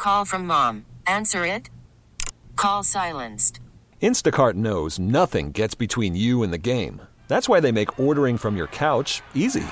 call from mom. Answer it. Call silenced. Instacart knows nothing gets between you and the game. That's why they make ordering from your couch easy.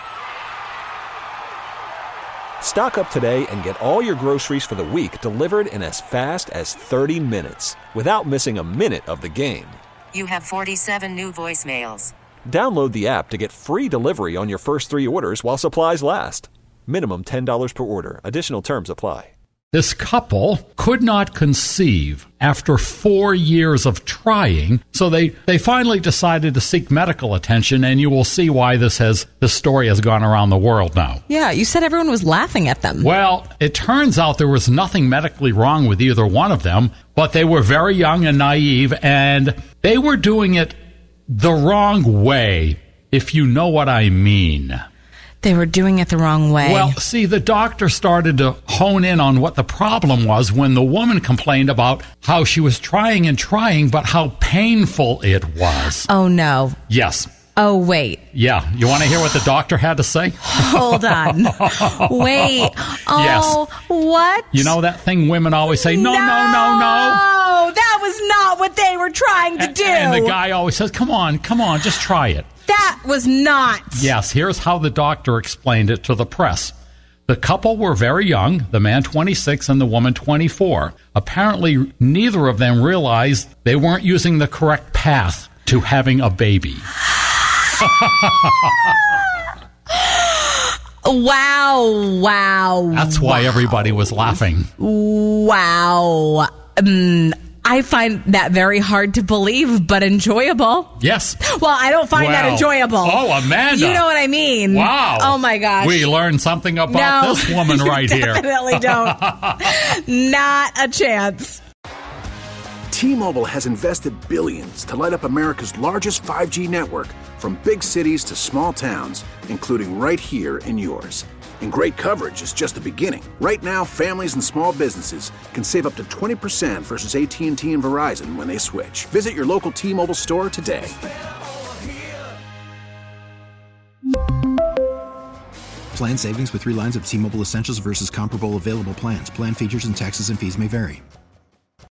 Stock up today and get all your groceries for the week delivered in as fast as 30 minutes without missing a minute of the game. You have 47 new voicemails. Download the app to get free delivery on your first 3 orders while supplies last. Minimum $10 per order. Additional terms apply. This couple could not conceive after 4 years of trying, so they finally decided to seek medical attention, and you will see why this story has gone around the world now. Yeah, you said everyone was laughing at them. Well, it turns out there was nothing medically wrong with either one of them, but they were very young and naive, and they were doing it the wrong way, if you know what I mean. They were doing it the wrong way. Well, see, the doctor started to hone in on what the problem was when the woman complained about how she was trying and trying, but how painful it was. Oh, no. Yes. Oh, wait. Yeah. You want to hear what the doctor had to say? Hold on. Wait. Oh, yes. What? You know that thing women always say, no. That was not what they were trying to do. And the guy always says, come on, just try it. That was not. Yes, here's how the doctor explained it to the press. The couple were very young, the man 26 and the woman 24. Apparently, neither of them realized they weren't using the correct path to having a baby. Wow. That's why everybody was laughing. Wow. I find that very hard to believe, but enjoyable. Yes. Well, I don't find that enjoyable. Oh, Amanda. You know what I mean. Wow. Oh, my gosh. We learned something about this woman right here. Definitely don't. Not a chance. T-Mobile has invested billions to light up America's largest 5G network, from big cities to small towns, including right here in yours. And great coverage is just the beginning. Right now, families and small businesses can save up to 20% versus AT&T and Verizon when they switch. Visit your local T-Mobile store today. Plan savings with 3 lines of T-Mobile Essentials versus comparable available plans. Plan features and taxes and fees may vary.